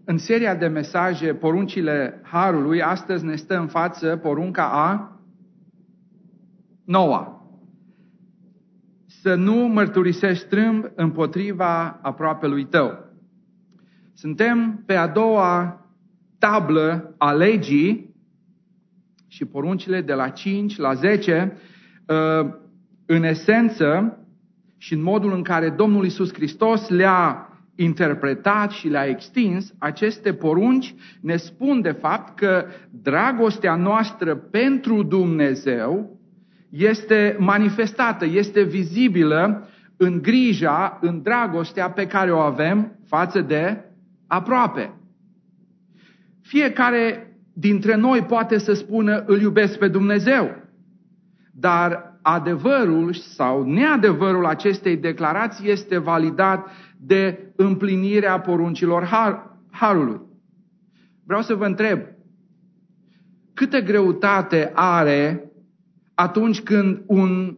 În seria de mesaje Poruncile Harului, astăzi ne stă în față porunca a 9. Să nu mărturisești strâmb împotriva aproapelui tău. Suntem pe a doua tablă a legii și poruncile de la 5 la 10, în esență și în modul în care Domnul Iisus Hristos le-a interpretat și le-a extins, aceste porunci ne spun de fapt că dragostea noastră pentru Dumnezeu este manifestată, este vizibilă în grija, în dragostea pe care o avem față de aproape. Fiecare dintre noi poate să spună îl iubesc pe Dumnezeu, dar adevărul sau neadevărul acestei declarații este validat de împlinirea poruncilor Harului. Vreau să vă întreb, câtă greutate are atunci când un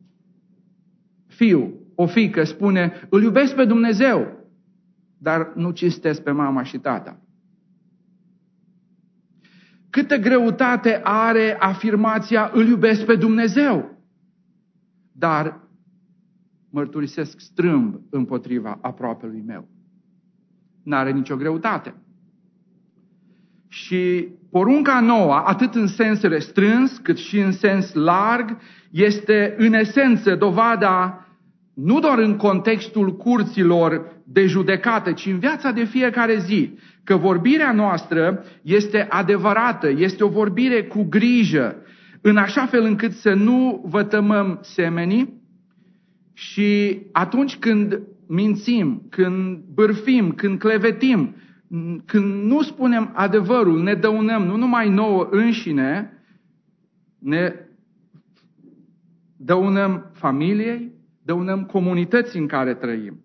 fiu, o fiică spune îl iubesc pe Dumnezeu, dar nu cinstesc pe mama și tata? Câtă greutate are afirmația îl iubesc pe Dumnezeu, dar mărturisesc strâmb împotriva aproapelui meu? N-are nicio greutate. Și porunca nouă, atât în sens restrâns cât și în sens larg, este în esență dovada nu doar în contextul curților de judecată, ci în viața de fiecare zi, că vorbirea noastră este adevărată, este o vorbire cu grijă, în așa fel încât să nu vătămăm semenii și atunci când mințim, când bârfim, când clevetim, când nu spunem adevărul, ne dăunăm nu numai nouă înșine, ne dăunăm familiei, dăunăm comunității în care trăim.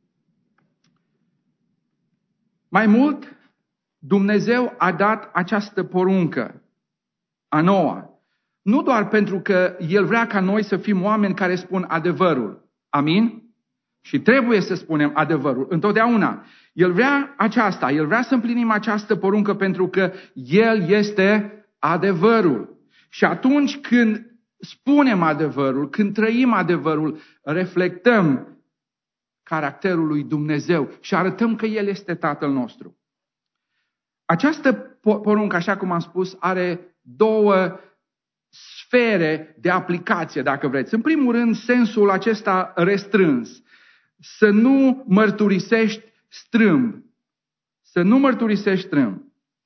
Mai mult, Dumnezeu a dat această poruncă a noua, nu doar pentru că El vrea ca noi să fim oameni care spun adevărul. Amin? Și trebuie să spunem adevărul întotdeauna. El vrea aceasta, El vrea să împlinim această poruncă pentru că El este adevărul. Și atunci când spunem adevărul, când trăim adevărul, reflectăm caracterul lui Dumnezeu și arătăm că El este Tatăl nostru. Această poruncă, așa cum am spus, are două sfere de aplicație, dacă vreți. În primul rând, sensul acesta restrâns. Să nu mărturisești strâmb. Să nu mărturisești strâmb.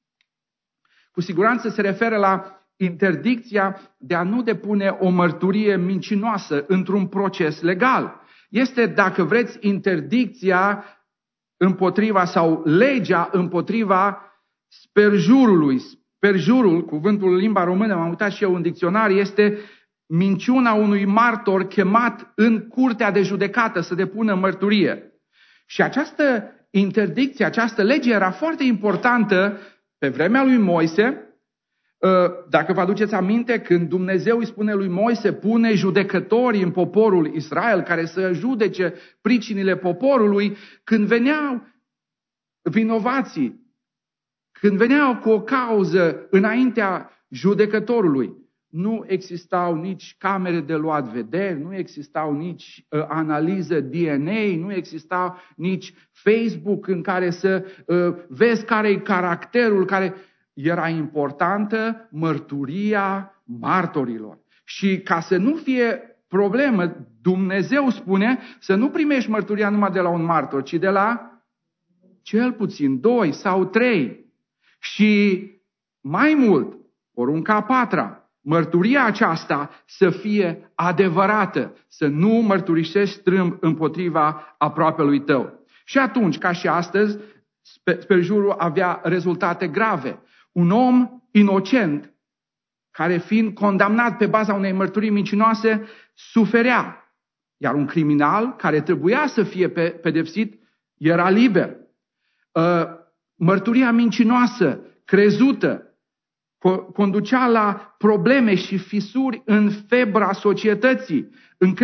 Cu siguranță se referă la interdicția de a nu depune o mărturie mincinoasă într-un proces legal. Este, dacă vreți, interdicția împotriva sau legea împotriva sperjurului. Sperjurul, cuvântul în limba română, m-am uitat și eu în dicționar, este minciuna unui martor chemat în curtea de judecată să depună mărturie. Și această interdicție, această lege era foarte importantă pe vremea lui Moise. Dacă vă aduceți aminte, când Dumnezeu îi spune lui Moise, pune judecătorii în poporul Israel care să judece pricinile poporului, când veneau vinovații, când veneau cu o cauză înaintea judecătorului, nu existau nici camere de luat vederi, nu existau nici analiză DNA, nu existau nici Facebook în care să vezi care-i caracterul, care era importantă mărturia martorilor. Și ca să nu fie problemă, Dumnezeu spune să nu primești mărturia numai de la un martor, ci de la cel puțin 2 sau 3. Și mai mult, porunca a 4-a, mărturia aceasta să fie adevărată, să nu mărturisești strâmb împotriva aproapelui tău. Și atunci, ca și astăzi, sperjurul avea rezultate grave. Un om inocent, care fiind condamnat pe baza unei mărturii mincinoase, suferea. Iar un criminal, care trebuia să fie pedepsit, era liber. Mărturia mincinoasă, crezută, conducea la probleme și fisuri în febra societății.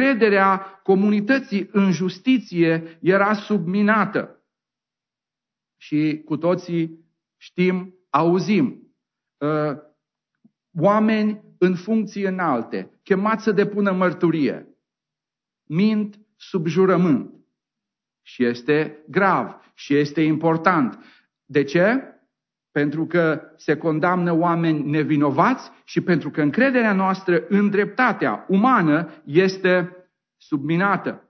Încrederea comunității în justiție era subminată. Și cu toții știm, auzim, oameni în funcții înalte, chemați să depună mărturie, mint sub jurământ. Și este grav și este important. De ce? Pentru că se condamnă oameni nevinovați și pentru că încrederea noastră în dreptatea umană este subminată.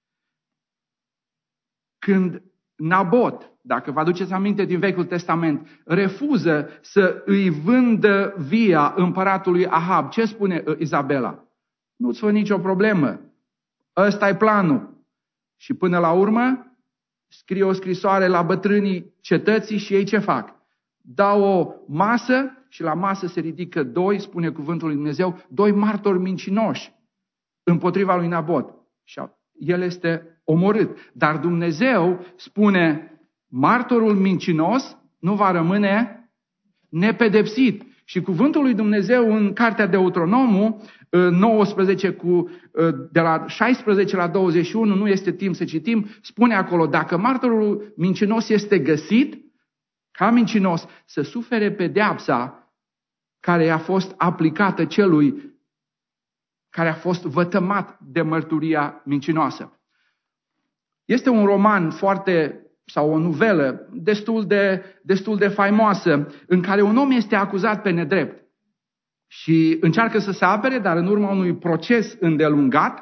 Când Nabot, dacă vă aduceți aminte din Vechiul Testament, refuză să îi vândă via împăratului Ahab, ce spune Izabela? Nu-ți fă nicio problemă, ăsta e planul. Și până la urmă scrie o scrisoare la bătrânii cetății și ei ce fac? Dau o masă și la masă se ridică doi, spune cuvântul lui Dumnezeu, doi martori mincinoși împotriva lui Nabot. Și el este omorât. Dar Dumnezeu spune, martorul mincinos nu va rămâne nepedepsit. Și cuvântul lui Dumnezeu în cartea Deuteronomul 19 de la 16 la 21, nu este timp să citim, spune acolo, dacă martorul mincinos este găsit ca mincinos, să sufere pedeapsa care i-a fost aplicată celui care a fost vătămat de mărturia mincinoasă. Este un roman sau o novelă destul de faimoasă, în care un om este acuzat pe nedrept și încearcă să se apere, dar în urma unui proces îndelungat,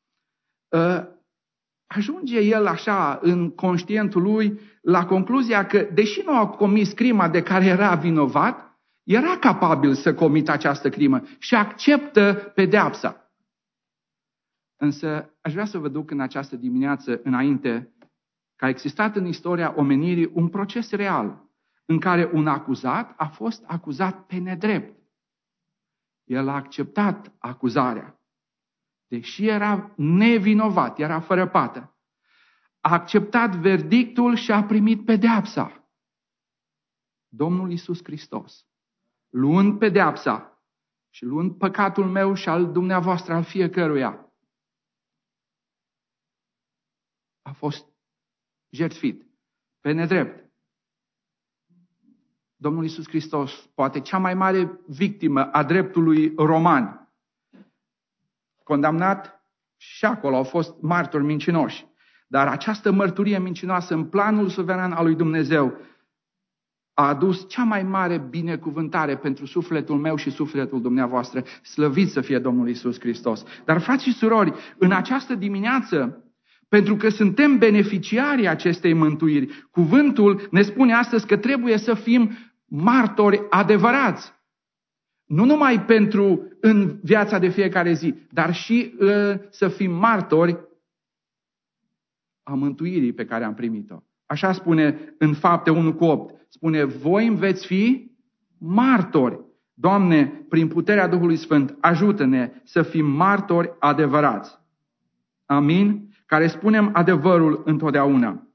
ajunge el așa în conștientul lui la concluzia că, deși nu a comis crima de care era vinovat, era capabil să comită această crimă și acceptă pedeapsa. Însă aș vrea să vă duc în această dimineață înainte că a existat în istoria omenirii un proces real în care un acuzat a fost acuzat pe nedrept. El a acceptat acuzarea, deși era nevinovat, era fără pată. A acceptat verdictul și a primit pedeapsa. Domnul Iisus Hristos, luând pedeapsa și luând păcatul meu și al dumneavoastră, al fiecăruia, a fost jertfit pe nedrept. Domnul Iisus Hristos, poate cea mai mare victimă a dreptului roman, condamnat și acolo au fost martori mincinoși. Dar această mărturie mincinoasă în planul suveran al lui Dumnezeu a adus cea mai mare binecuvântare pentru sufletul meu și sufletul dumneavoastră. Slăvit să fie Domnul Iisus Hristos. Dar, frați și surori, în această dimineață, pentru că suntem beneficiarii acestei mântuiri, cuvântul ne spune astăzi că trebuie să fim martori adevărați. Nu numai pentru în viața de fiecare zi, dar și să fim martori a mântuirii pe care am primit-o. Așa spune în Fapte 1:8. Spune, voi îmi veți fi martori. Doamne, prin puterea Duhului Sfânt, ajută-ne să fim martori adevărați. Amin? Care spunem adevărul întotdeauna.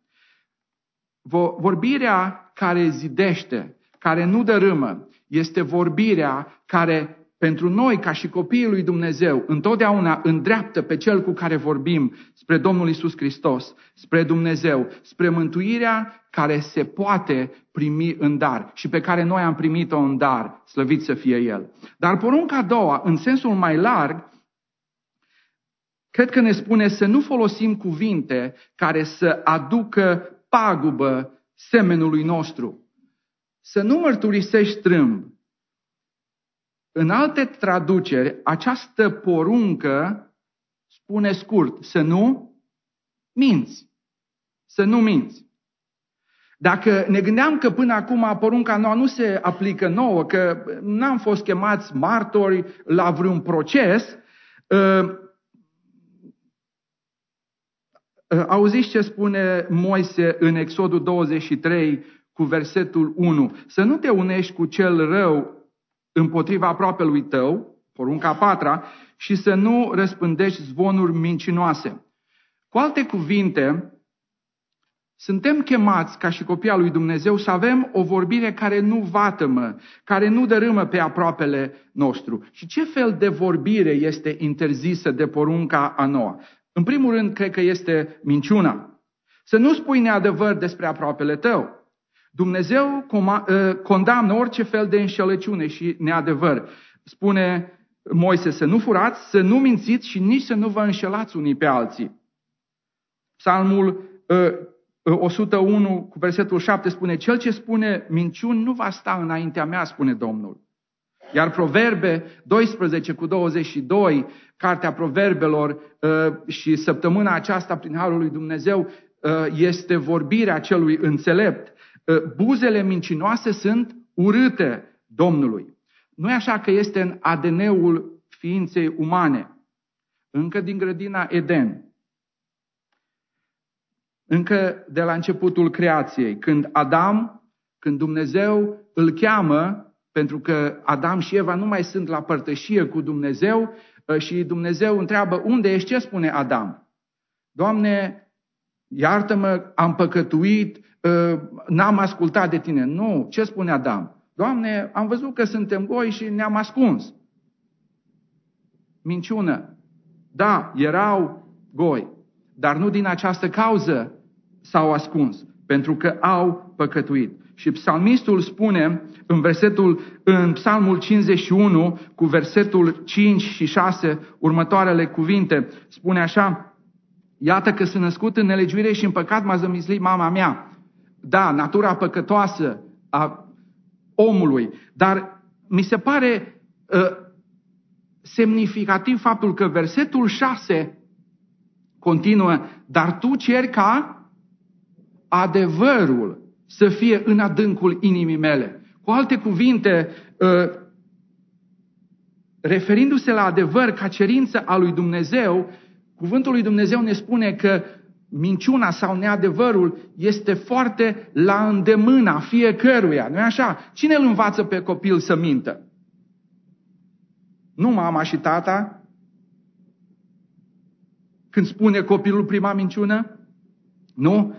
Vorbirea care zidește, care nu dărâmă, este vorbirea care pentru noi, ca și copiii lui Dumnezeu, întotdeauna îndreaptă pe cel cu care vorbim spre Domnul Iisus Hristos, spre Dumnezeu, spre mântuirea care se poate primi în dar și pe care noi am primit-o în dar, slăvit să fie El. Dar porunca a doua, în sensul mai larg, cred că ne spune să nu folosim cuvinte care să aducă pagubă semenului nostru. Să nu mărturisești strâmb. În alte traduceri, această poruncă spune scurt, să nu minți. Să nu minți. Dacă ne gândeam că până acum porunca nouă nu se aplică nouă, că n-am fost chemați martori la vreun proces, auziți ce spune Moise în Exodul 23 cu versetul 1. Să nu te unești cu cel rău împotriva aproapelui tău, porunca a patra, și să nu răspândești zvonuri mincinoase. Cu alte cuvinte, suntem chemați ca și copii al lui Dumnezeu să avem o vorbire care nu vatămă, care nu dărâmă pe aproapele nostru. Și ce fel de vorbire este interzisă de porunca a noua? În primul rând, cred că este minciuna. Să nu spui neadevăr despre aproapele tău. Dumnezeu condamnă orice fel de înșelăciune și neadevăr. Spune Moise să nu furați, să nu mințiți și nici să nu vă înșelați unii pe alții. Psalmul 101 cu versetul 7 spune: cel ce spune minciuni nu va sta înaintea mea, spune Domnul. Iar Proverbe 12 cu 22, cartea Proverbelor, și săptămâna aceasta prin harul lui Dumnezeu este vorbirea celui înțelept. Buzele mincinoase sunt urâte Domnului. Nu e așa că este în ADN-ul ființei umane. Încă din grădina Eden, încă de la începutul creației, când Dumnezeu îl cheamă, pentru că Adam și Eva nu mai sunt la părtășie cu Dumnezeu, și Dumnezeu întreabă: unde ești? Ce spune Adam? Doamne, iartă-mă, am păcătuit, n-am ascultat de tine. Nu, ce spune Adam? Doamne, am văzut că suntem goi și ne-am ascuns. Minciună. Da, erau goi, dar nu din această cauză s-au ascuns, pentru că au păcătuit. Și psalmistul spune în psalmul 51 cu versetul 5 și 6 următoarele cuvinte. Spune așa: iată că sunt născut în nelegiuire și în păcat m-a zămislit mama mea. Da, natura păcătoasă a omului, dar mi se pare semnificativ faptul că versetul 6 continuă: dar tu ceri ca adevărul să fie în adâncul inimii mele. Cu alte cuvinte, referindu-se la adevăr ca cerință a lui Dumnezeu, cuvântul lui Dumnezeu ne spune că minciuna sau neadevărul este foarte la îndemâna fiecăruia. Nu-i așa? Cine îl învață pe copil să mintă? Nu mama și tata? Când spune copilul prima minciună? Nu?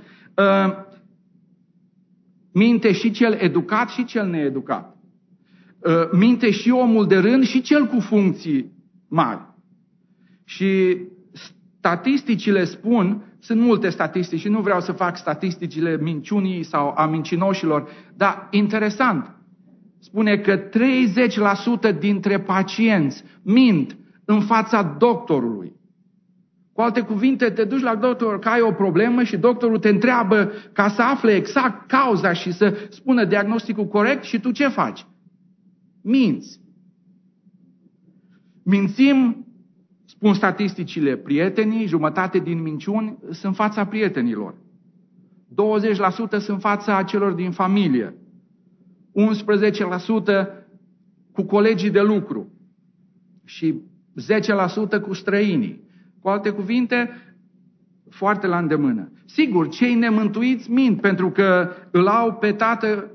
Minte și cel educat și cel needucat. Minte și omul de rând și cel cu funcții mari. Și statisticile spun, sunt multe statistici și nu vreau să fac statisticile minciunii sau a mincinoșilor, dar interesant, spune că 30% dintre pacienți mint în fața doctorului. Cu alte cuvinte, te duci la doctor că ai o problemă și doctorul te întreabă ca să afle exact cauza și să spună diagnosticul corect și tu ce faci? Minți. Mințim, spun statisticile, prietenii, jumătate din minciuni sunt în fața prietenilor. 20% sunt în fața celor din familie. 11% cu colegii de lucru. Și 10% cu străinii. Cu alte cuvinte, foarte la îndemână. Sigur, cei nemântuiți mint pentru că îl au pe tată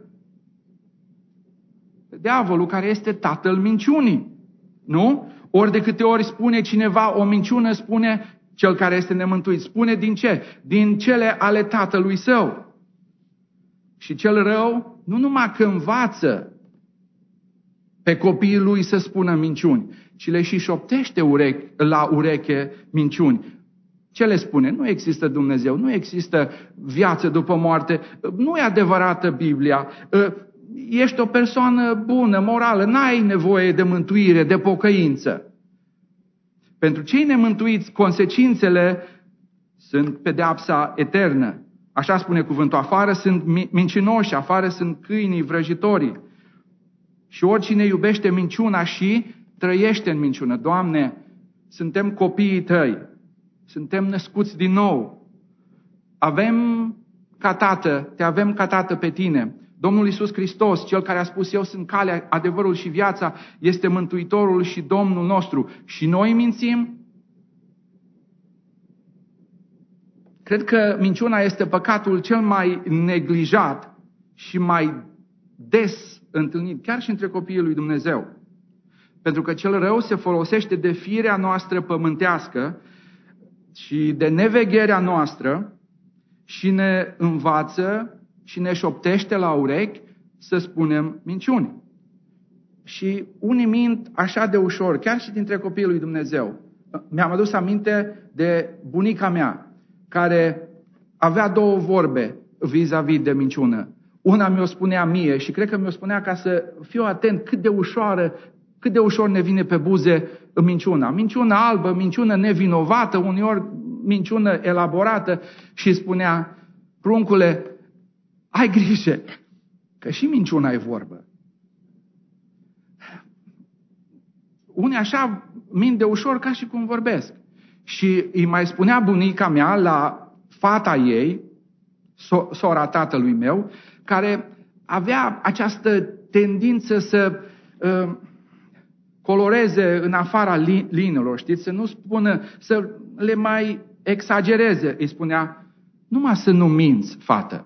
diavolul, care este tatăl minciunii. Nu? Ori de câte ori spune cineva o minciună, spune cel care este nemântuit. Spune din ce? Din cele ale tatălui său. Și cel rău nu numai că învață pe copiii lui să spună minciuni, ci le și șoptește la ureche minciuni. Ce le spune? Nu există Dumnezeu, nu există viață după moarte, nu e adevărată Biblia, ești o persoană bună, morală, n-ai nevoie de mântuire, de pocăință. Pentru cei nemântuiți, consecințele sunt pedeapsa eternă. Așa spune cuvântul: afară sunt mincinoși, afară sunt câinii vrăjitorii. Și oricine iubește minciuna și trăiește în minciună. Doamne, suntem copiii Tăi, suntem născuți din nou. Avem ca Tată, Te avem ca Tată pe Tine. Domnul Iisus Hristos, Cel care a spus: eu sunt calea, adevărul și viața, este Mântuitorul și Domnul nostru. Și noi mințim? Cred că minciuna este păcatul cel mai neglijat și mai des întâlnit, chiar și între copiii lui Dumnezeu. Pentru că cel rău se folosește de firea noastră pământească și de nevegherea noastră și ne învață și ne șoptește la urechi să spunem minciuni. Și unii mint așa de ușor, chiar și dintre copiii lui Dumnezeu. Mi-am adus aminte de bunica mea, care avea două vorbe vis-a-vis de minciună. Una mi-o spunea mie și cred că mi-o spunea ca să fiu atent cât de ușor ne vine pe buze minciuna. Minciună albă, minciună nevinovată, uneori minciună elaborată și spunea, pruncule, ai grijă, că și minciuna e vorbă. Unii așa mint de ușor ca și cum vorbesc. Și îi mai spunea bunica mea la fata ei, sora tatălui meu, care avea această tendință să coloreze în afara liniilor, știți, să nu spună, să le mai exagereze. Îi spunea, numai să nu minți, fată.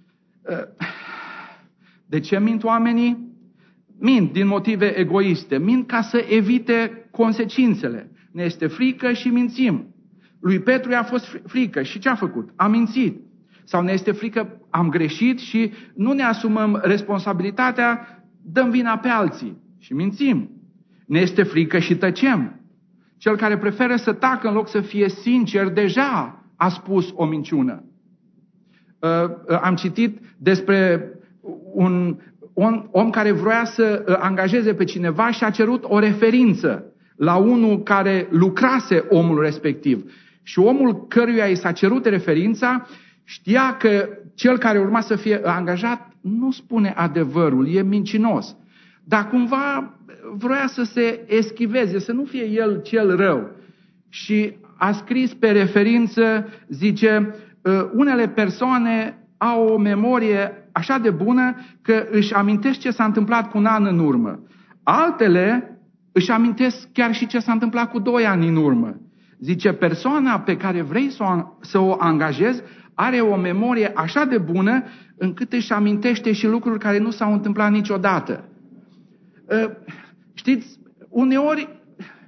De ce mint oamenii? Mint din motive egoiste, mint ca să evite consecințele. Ne este frică și mințim. Lui Petru i-a fost frică și ce a făcut? A mințit. Sau ne este frică, am greșit și nu ne asumăm responsabilitatea, dăm vina pe alții și mințim. Ne este frică și tăcem. Cel care preferă să tacă în loc să fie sincer, deja a spus o minciună. Am citit despre un om care vroia să angajeze pe cineva și a cerut o referință la unul care lucrase omul respectiv. Și omul căruia i s-a cerut referința știa că cel care urma să fie angajat nu spune adevărul, e mincinos. Dar cumva vroia să se eschiveze, să nu fie el cel rău. Și a scris pe referință, zice, unele persoane au o memorie așa de bună că își amintesc ce s-a întâmplat cu un an în urmă. Altele își amintesc chiar și ce s-a întâmplat cu 2 ani în urmă. Zice, persoana pe care vrei să o angajezi are o memorie așa de bună încât își amintește și lucruri care nu s-au întâmplat niciodată. Știți, uneori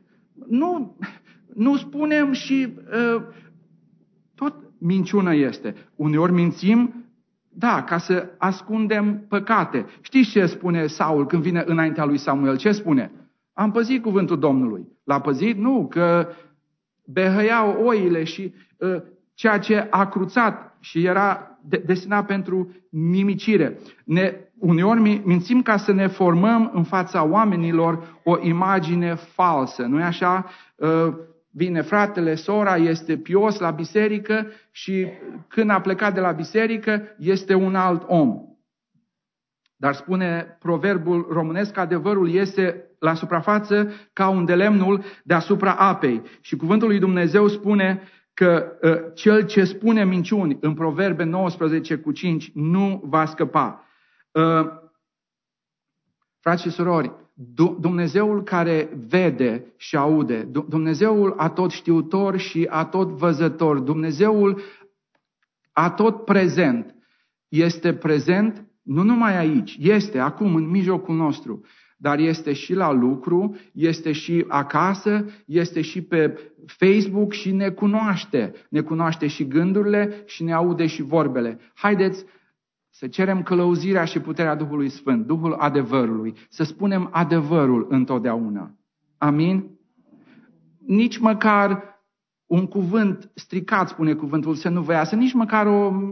nu spunem și tot minciună este. Uneori mințim, da, ca să ascundem păcate. Știți ce spune Saul când vine înaintea lui Samuel? Ce spune? Am păzit cuvântul Domnului. L-a păzit? Nu, că behăiau oile și ceea ce a cruțat și era destinat pentru nimicire. Uneori mințim ca să ne formăm în fața oamenilor o imagine falsă. Nu-i așa? Vine fratele, sora, este pios la biserică și când a plecat de la biserică este un alt om. Dar spune proverbul românesc, adevărul iese la suprafață ca un de lemnul deasupra apei. Și cuvântul lui Dumnezeu spune că cel ce spune minciuni în Proverbe 19:5 nu va scăpa. Frați și surori, Dumnezeul care vede și aude, Dumnezeul atotștiutor și atotvăzător, Dumnezeul atot prezent, este prezent nu numai aici, este acum în mijlocul nostru, dar este și la lucru, este și acasă, este și pe Facebook și ne cunoaște. Ne cunoaște și gândurile și ne aude și vorbele. Haideți să cerem călăuzirea și puterea Duhului Sfânt, Duhul adevărului, să spunem adevărul întotdeauna. Amin? Nici măcar un cuvânt stricat, spune cuvântul, să nu vă iasă, nici măcar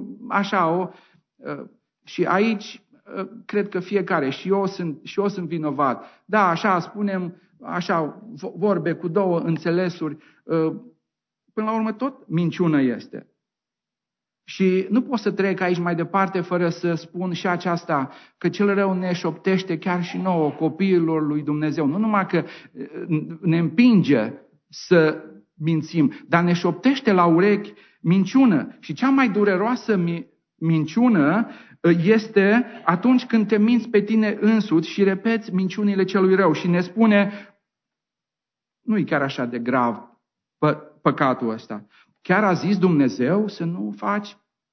și aici cred că fiecare, și eu sunt vinovat. Da, așa spunem, așa vorbe cu 2 înțelesuri, până la urmă tot minciună este. Și nu pot să trec aici mai departe fără să spun și aceasta, că cel rău ne șoptește chiar și nouă, copiilor lui Dumnezeu. Nu numai că ne împinge să mințim, dar ne șoptește la urechi minciună. Și cea mai dureroasă minciună este atunci când te minți pe tine însuți și repeți minciunile celui rău și ne spune, nu-i chiar așa de grav păcatul ăsta. Chiar a zis Dumnezeu să nu faci?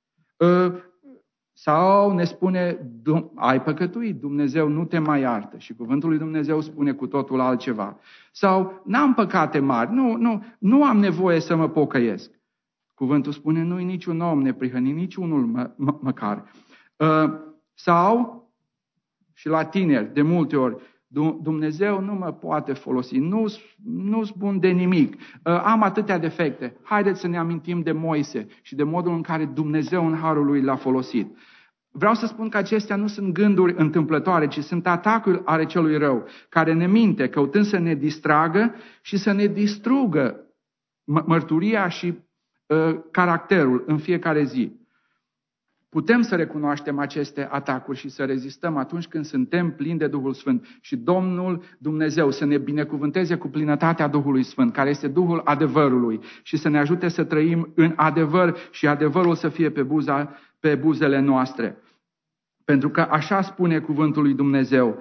Sau ne spune, ai păcătuit, Dumnezeu nu te mai iartă. Și cuvântul lui Dumnezeu spune cu totul altceva. Sau, n-am păcate mari, nu am nevoie să mă pocăiesc. Cuvântul spune, nu-i niciun om neprihănit, niciunul măcar. Sau, și la tineri, de multe ori, Dumnezeu nu mă poate folosi, nu-s bun de nimic, am atâtea defecte. Haideți să ne amintim de Moise și de modul în care Dumnezeu în harul lui l-a folosit. vreau să spun că acestea nu sunt gânduri întâmplătoare, ci sunt atacuri ale celui rău, care ne minte, căutând să ne distragă și să ne distrugă mărturia și caracterul în fiecare zi. Putem să recunoaștem aceste atacuri și să rezistăm atunci când suntem plini de Duhul Sfânt. Și Domnul Dumnezeu să ne binecuvânteze cu plinătatea Duhului Sfânt, care este Duhul adevărului, și să ne ajute să trăim în adevăr și adevărul să fie pe buzele noastre. Pentru că așa spune cuvântul lui Dumnezeu: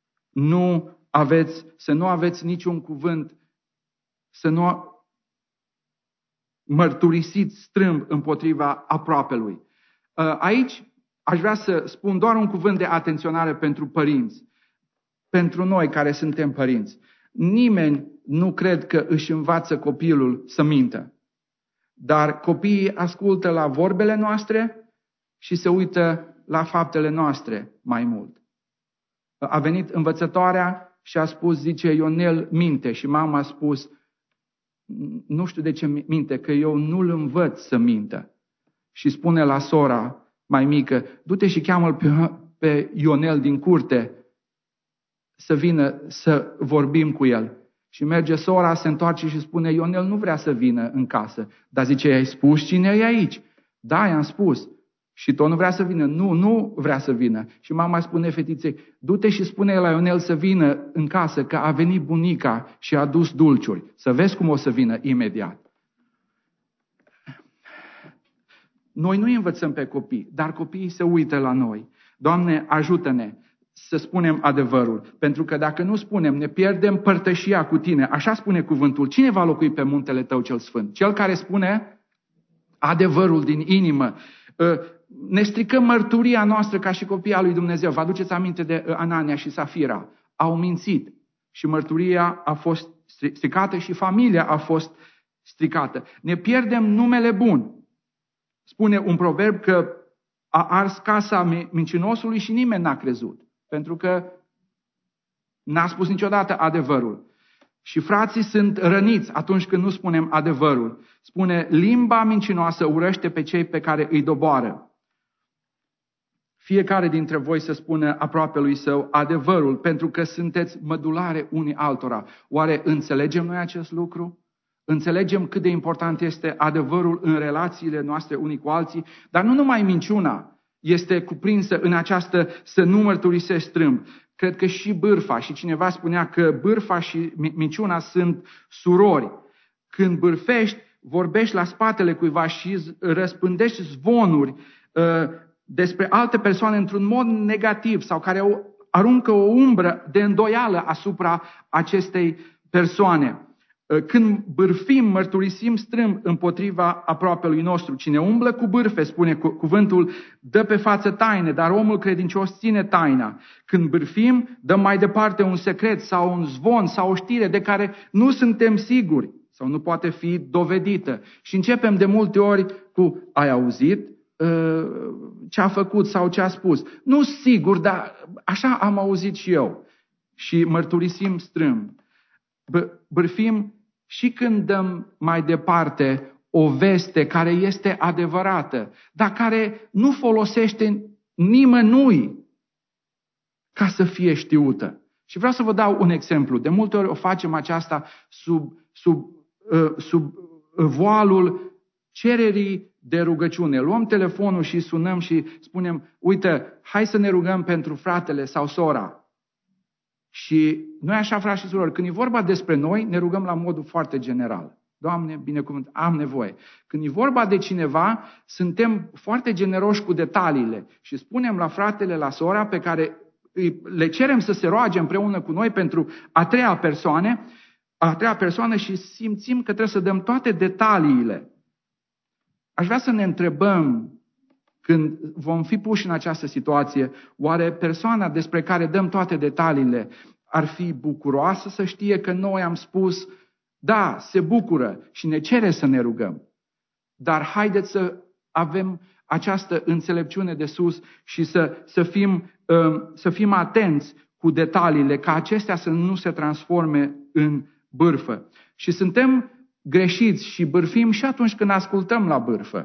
să nu aveți niciun cuvânt, să nu mărturisiți strâmb împotriva aproapelui. Aici aș vrea să spun doar un cuvânt de atenționare pentru părinți, pentru noi care suntem părinți. Nimeni nu cred că își învață copilul să mintă, dar copiii ascultă la vorbele noastre și se uită la faptele noastre mai mult. A venit învățătoarea și a spus, zice, Ionel minte, și mama a spus, nu știu de ce minte, că eu nu-l învăț să mintă. Și spune la sora mai mică, du-te și cheamă-l pe Ionel din curte să vină să vorbim cu el. Și merge sora, se întoarce și spune, Ionel nu vrea să vină în casă. Dar zice, i-ai spus cine e aici? Da, i-am spus. Și tot nu vrea să vină. Nu vrea să vină. Și mama spune fetiței, du-te și spune la Ionel să vină în casă, că a venit bunica și a adus dulciuri. Să vezi cum o să vină imediat. Noi nu învățăm pe copii, dar copiii se uită la noi. Doamne, ajută-ne să spunem adevărul, pentru că dacă nu spunem, ne pierdem părtășia cu tine. Așa spune cuvântul. Cine va locui pe muntele tău cel sfânt? Cel care spune adevărul din inimă. Ne stricăm mărturia noastră ca și copii al lui Dumnezeu. Vă aduceți aminte de Anania și Safira? Au mințit și mărturia a fost stricată și familia a fost stricată. Ne pierdem numele bun. Spune un proverb că a ars casa mincinosului și nimeni n-a crezut. Pentru că n-a spus niciodată adevărul. Și frații sunt răniți atunci când nu spunem adevărul. Spune, limba mincinoasă urăște pe cei pe care îi doboară. Fiecare dintre voi să spună aproapelui său adevărul, pentru că sunteți mădulare unii altora. Oare înțelegem noi acest lucru? Înțelegem cât de important este adevărul în relațiile noastre unii cu alții, dar nu numai minciuna este cuprinsă în această să nu mărturisesc strâmb. Cred că și bârfa, și cineva spunea că bârfa și minciuna sunt surori. Când bârfești, vorbești la spatele cuiva și răspândești zvonuri despre alte persoane într-un mod negativ sau care aruncă o umbră de îndoială asupra acestei persoane. Când bârfim, mărturisim strâmb împotriva aproapelui nostru. Cine umblă cu bârfe, spune cuvântul, dă pe față taine, dar omul credincios ține taina. Când bârfim, dăm mai departe un secret sau un zvon sau o știre de care nu suntem siguri sau nu poate fi dovedită. Și începem de multe ori cu, ai auzit ce a făcut sau ce a spus? Nu sigur, dar așa am auzit și eu. Și mărturisim strâmb. Bârfim și când dăm mai departe o veste care este adevărată, dar care nu folosește nimănui ca să fie știută. Și vreau să vă dau un exemplu. De multe ori o facem aceasta sub voalul cererii de rugăciune. Luăm telefonul și sunăm și spunem, uite, hai să ne rugăm pentru fratele sau sora. Și noi așa, frați și surori, când e vorba despre noi, ne rugăm la modul foarte general. Doamne, binecuvânt, am nevoie. Când e vorba de cineva, suntem foarte generoși cu detaliile și spunem la fratele, la sora, pe care le cerem să se roage împreună cu noi pentru a treia persoană și simțim că trebuie să dăm toate detaliile. Aș vrea să ne întrebăm, când vom fi puși în această situație, oare persoana despre care dăm toate detaliile ar fi bucuroasă să știe că noi am spus, da, se bucură și ne cere să ne rugăm. Dar haideți să avem această înțelepciune de sus și să fim atenți cu detaliile, ca acestea să nu se transforme în bârfă. Și suntem greșiți și bârfim și atunci când ascultăm la bârfă.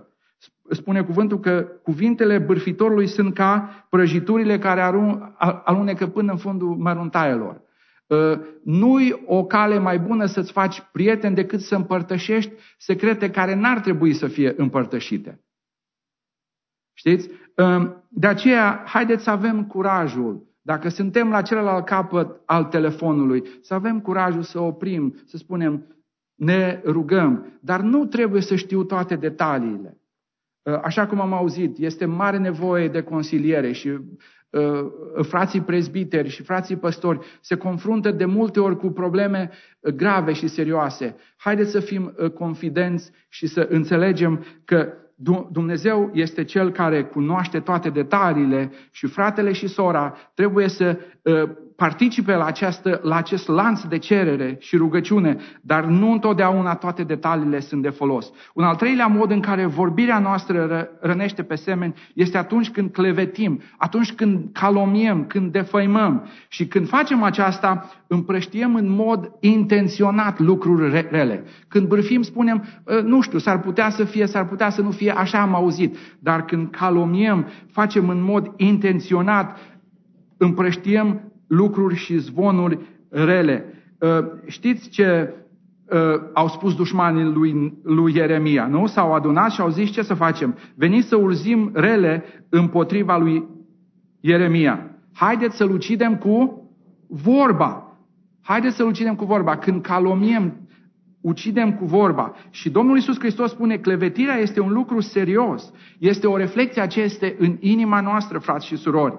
Spune cuvântul că cuvintele bârfitorului sunt ca prăjiturile care alunecă până în fundul măruntaielor. Nu-i o cale mai bună să-ți faci prieteni decât să împărtășești secrete care n-ar trebui să fie împărtășite. Știți? De aceea, haideți să avem curajul, dacă suntem la celălalt capăt al telefonului, să avem curajul să oprim, să spunem, ne rugăm, dar nu trebuie să știu toate detaliile. Așa cum am auzit, este mare nevoie de consiliere și frații prezbiteri și frații păstori se confruntă de multe ori cu probleme grave și serioase. Haideți să fim confidenți și să înțelegem că Dumnezeu este Cel care cunoaște toate detaliile și fratele și sora trebuie să participe la acest lanț de cerere și rugăciune, dar nu întotdeauna toate detaliile sunt de folos. Un al treilea mod în care vorbirea noastră rănește pe semeni este atunci când clevetim, atunci când calomniem, când defăimăm. Și când facem aceasta, împrăștiem în mod intenționat lucruri rele. Când bârfim, spunem, nu știu, s-ar putea să fie, s-ar putea să nu fie, așa am auzit. Dar când calomniem, facem în mod intenționat, împrăștiem lucruri și zvonuri rele. Știți ce au spus dușmanii lui Ieremia, nu? S-au adunat și au zis, ce să facem? Veniți să urzim rele împotriva lui Ieremia. Haideți să-l ucidem cu vorba. Haideți să-l ucidem cu vorba. Când calomniem, ucidem cu vorba. Și Domnul Iisus Hristos spune, clevetirea este un lucru serios. Este o reflecție a ce este în inima noastră, frați și surori.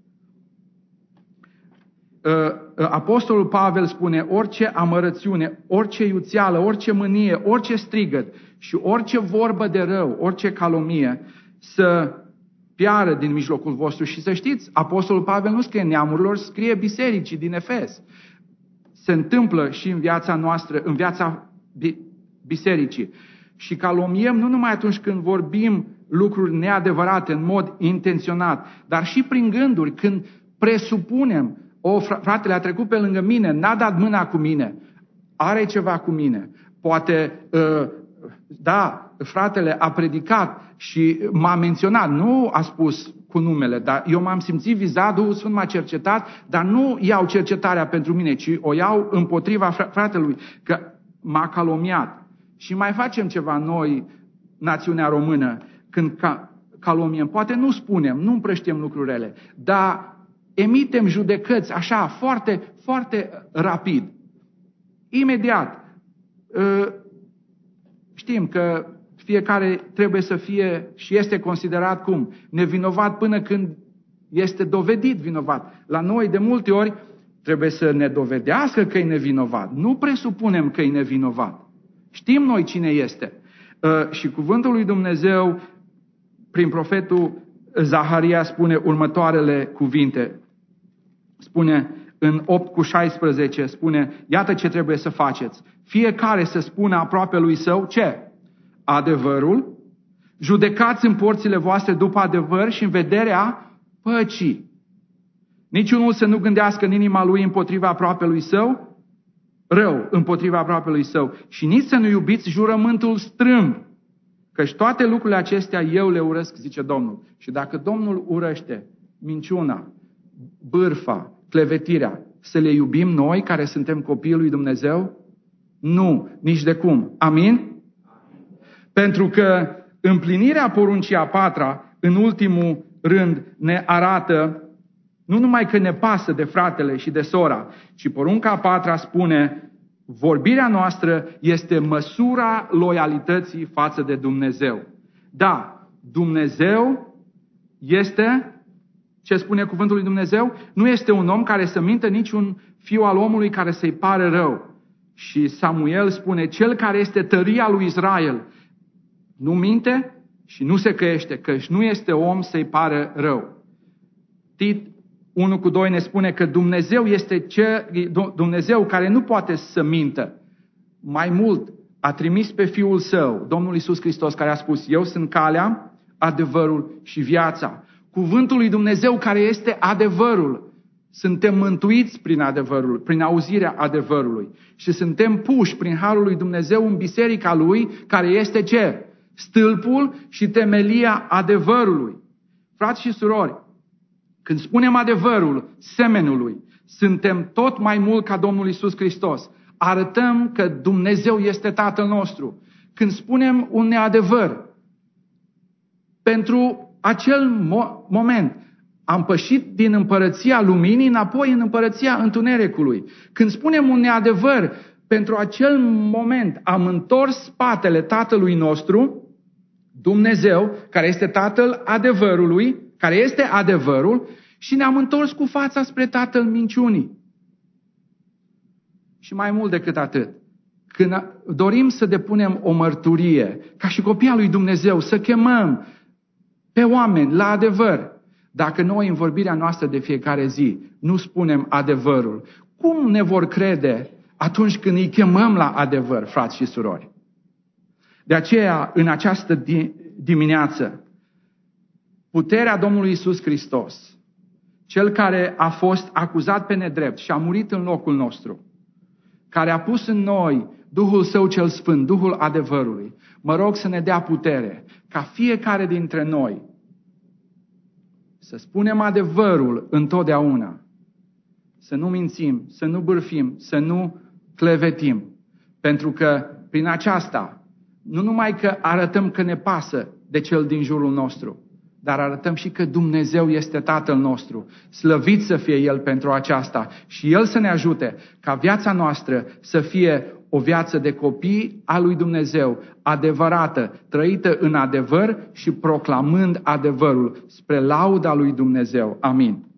Apostolul Pavel spune, orice amărățiune, orice iuțeală, orice mânie, orice strigăt și orice vorbă de rău, orice calomnie să piară din mijlocul vostru. Și să știți, Apostolul Pavel nu scrie neamurilor, scrie bisericii din Efes. Se întâmplă și în viața noastră, în viața bisericii. Și calomniem nu numai atunci când vorbim lucruri neadevărate în mod intenționat, dar și prin gânduri, când presupunem, fratele a trecut pe lângă mine, n-a dat mâna cu mine, are ceva cu mine. Poate, da, fratele a predicat și m-a menționat, nu a spus cu numele, dar eu m-am simțit vizat, Duhul Sfânt m-a cercetat, dar nu iau cercetarea pentru mine, ci o iau împotriva fratelui, că m-a calomniat. Și mai facem ceva noi, națiunea română, când calomniem. Poate nu spunem, nu împrăștiem lucrurile, dar emitem judecăți așa, foarte, foarte rapid. Imediat. Știm că fiecare trebuie să fie și este considerat cum? Nevinovat până când este dovedit vinovat. La noi, de multe ori, trebuie să ne dovedească că e nevinovat. Nu presupunem că e nevinovat. Știm noi cine este. Și cuvântul lui Dumnezeu, prin profetul Zaharia, spune următoarele cuvinte. Spune în 8:16, spune, iată ce trebuie să faceți. Fiecare să spună aproape lui său, ce? Adevărul. Judecați în porțile voastre după adevăr și în vederea păcii. Niciunul să nu gândească în inima lui împotriva aproapelui său, rău împotriva aproapelui său. Și nici să nu iubiți jurământul strâmb. Căci toate lucrurile acestea eu le urăsc, zice Domnul. Și dacă Domnul urăște minciuna, bârfa, clevetirea, să le iubim noi care suntem copiii lui Dumnezeu? Nu, nici de cum. Amin? Pentru că împlinirea poruncii a patra, în ultimul rând, ne arată nu numai că ne pasă de fratele și de sora, ci porunca a patra spune, vorbirea noastră este măsura loialității față de Dumnezeu. Da, Dumnezeu este, ce spune cuvântul lui Dumnezeu? Nu este un om care să mintă, nici un fiu al omului care să-i pare rău. Și Samuel spune, cel care este tăria lui Israel, nu minte și nu se căiește, căci nu este om să-i pare rău. Tit 1:2 ne spune că Dumnezeu este Dumnezeu care nu poate să mintă. Mai mult, a trimis pe Fiul Său, Domnul Iisus Hristos, care a spus, eu sunt calea, adevărul și viața. Cuvântul lui Dumnezeu care este adevărul. Suntem mântuiți prin adevărul, prin auzirea adevărului. Și suntem puși prin harul lui Dumnezeu în biserica lui, care este ce? stâlpul și temelia adevărului. Frați și surori, când spunem adevărul semenului, suntem tot mai mult ca Domnul Iisus Hristos. Arătăm că Dumnezeu este Tatăl nostru. Când spunem un neadevăr, pentru acel moment am pășit din împărăția luminii înapoi în împărăția întunericului. Când spunem un neadevăr, pentru acel moment am întors spatele Tatălui nostru, Dumnezeu, care este Tatăl adevărului, care este adevărul, și ne-am întors cu fața spre Tatăl minciunii. Și mai mult decât atât, când dorim să depunem o mărturie, ca și copii al lui Dumnezeu, să chemăm pe oameni la adevăr, dacă noi în vorbirea noastră de fiecare zi nu spunem adevărul, cum ne vor crede atunci când îi chemăm la adevăr, frați și surori? De aceea, în această dimineață, puterea Domnului Iisus Hristos, Cel care a fost acuzat pe nedrept și a murit în locul nostru, care a pus în noi Duhul Său cel Sfânt, Duhul adevărului, mă rog să ne dea putere ca fiecare dintre noi să spunem adevărul întotdeauna, să nu mințim, să nu bârfim, să nu clevetim, pentru că prin aceasta nu numai că arătăm că ne pasă de cel din jurul nostru, dar arătăm și că Dumnezeu este Tatăl nostru. Slăvit să fie El pentru aceasta și El să ne ajute ca viața noastră să fie o viață de copii a lui Dumnezeu, adevărată, trăită în adevăr și proclamând adevărul spre lauda lui Dumnezeu. Amin.